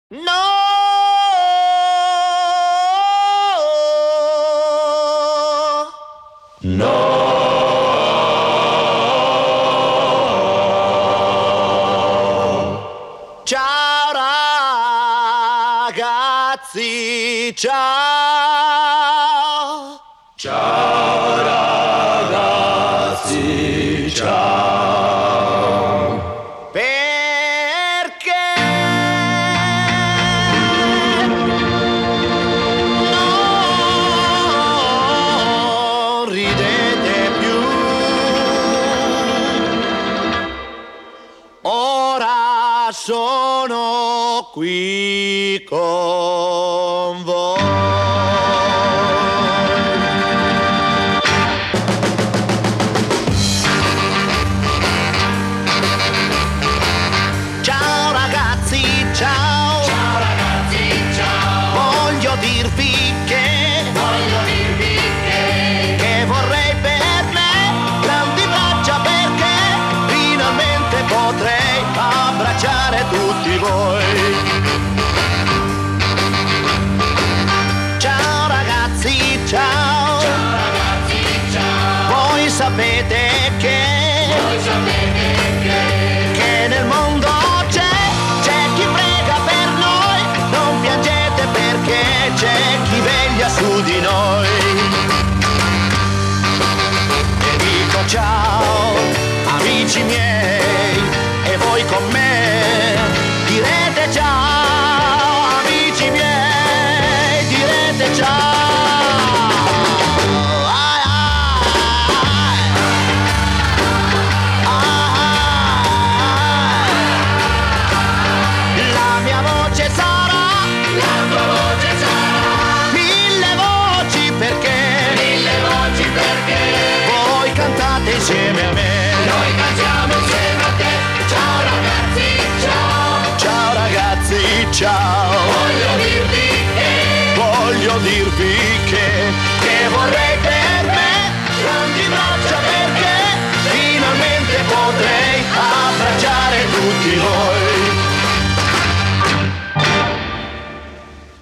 No! Ciao ragazzi, ciao! Ciao ragazzi, ciao. Perché non ridete più? Ora sono qui con voi. Ciao ragazzi, ciao. Ciao ragazzi, ciao. Voglio dirvi che vorrei per me grandi braccia, perché finalmente potrei abbracciare tutti voi. Ciao ragazzi, ciao. Ciao ragazzi, ciao. Voi sapete che nel mondo c'è chi prega per noi. Non piangete perché c'è chi veglia su di noi. E dico ciao, amici miei, e voi con me direte ciao, amici miei, direte ciao. Ai, ai. La mia voce sarà, La tua voce sarà mille voci perché voi cantate insieme a me. noi cantiamo insieme a te. Ciao ragazzi, ciao. Ciao ragazzi, ciao.